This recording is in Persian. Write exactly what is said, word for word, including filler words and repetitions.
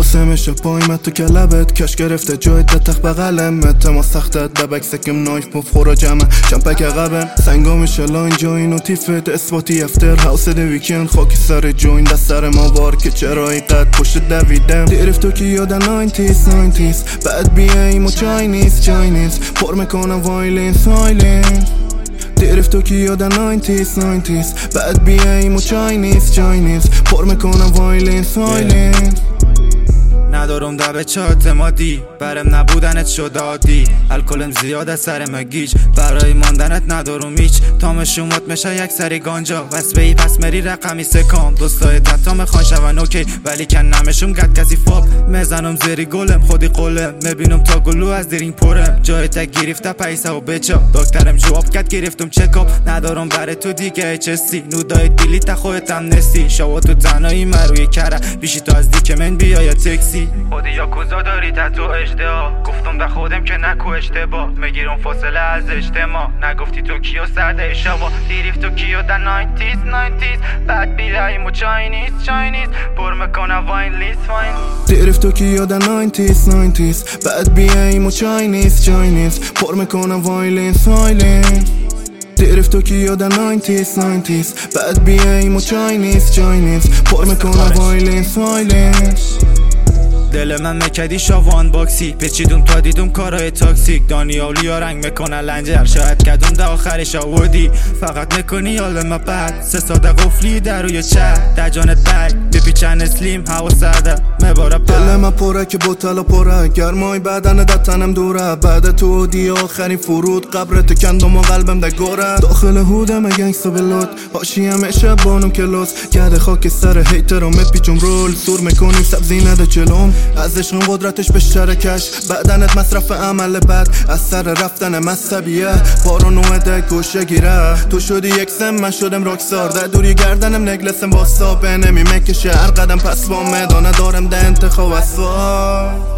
سمش پایمت تو کلبت کش گرفته جایت تخت بغلمت ما سختت ببک سکم نایف مفخورا جمع چمپک عقبم سنگامش لاین جاین و تیفت اثباتی افتر هاوس دی ویکند خاکی سر جوین دست سر ما وار که چرا اینقدر پشت دویدم تعرف تو که یادن ناینتیز ناینتیز بعد بیایم و چاینیز چاینیز پر میکنم وایلین سایلین تعرف تو که یادن ناینتیز ناینتیز بعد بیایم و چاینیز چاینیز پر میکنم وایلین سایلین ندارم دبه چه اعتمادی برم نبودنت شد عادی الکلم زیاد از سر مگیج برای ماندنت ندارم هیچ تامشومت میشه یک سری گانجا واسه ای پس مری رقمی سکام دوستای تتا میخوان شون اوکی ولی کن نمشم گد کسی فاب میزنم زیری گلم خودی قلم میبینم تا گلو از دیرین پرم جای تک گرفته پیسه و بچا دکترم جواب کد گرفتم چکاپ ندارم برای تو دیگه اچ اس سی نودای دیلی تا خودتم نستی شوا تو تنهایی مروی کره بیشی تو از دیگه من بیا یا تکسی خودی یا کوزا داری تتو اجدها گفتم به خودم که نکو اشتباه میگیرم فاصله از اجتماع نگفتی تو کیو سرده شوا دیریف تو کیو در ناینتیز ناینتیز بعد بیرایم و چاینیز چاینیز پر میکنه واین لیست واین دیریف تو کیو در ناینتیز ناینتیز بعد بیایم و چاینیز چاینیز پر میکنه وایلین سایلین تعرف تو که یادن ناینتیز ناینتیز بعد بیایم و چاینیز چاینیز پر میکنه وایلین سایلین دل من مکدی شاوان باکسی پیچیدم تا دیدم کارهای تاکسیک دانیالی ها رنگ میکنه لنجر شاید کدوم ده آخرش آوردی فقط میکنی یالم بعد سه ساده قفلی در روی چه در جانت بگ بپیچن اسلیم هوا سرده مباره پر دل من پره که بوتلا پره گرمای بدن در تنم دوره بعد تو دی آخرین فرود قبرت کندم و قلبم در گوره داخل هودم گنگستا بلوت هاشی همیشه بانم کلوس گرد خاک سر هیتر و میپیچم رول سور میکنیم سبزی نده چلوم از عشق قدرتش به شرکش بدنت مصرف عمل بد از سر رفتن مذهبیه پارانوه ده گوشه گیره تو شدی یک سم من شدم راکسار در دوری گردنم نگلسم با سابه نمی مکشه هر قدم پس با مدانه دارم ده انتخاب اسوار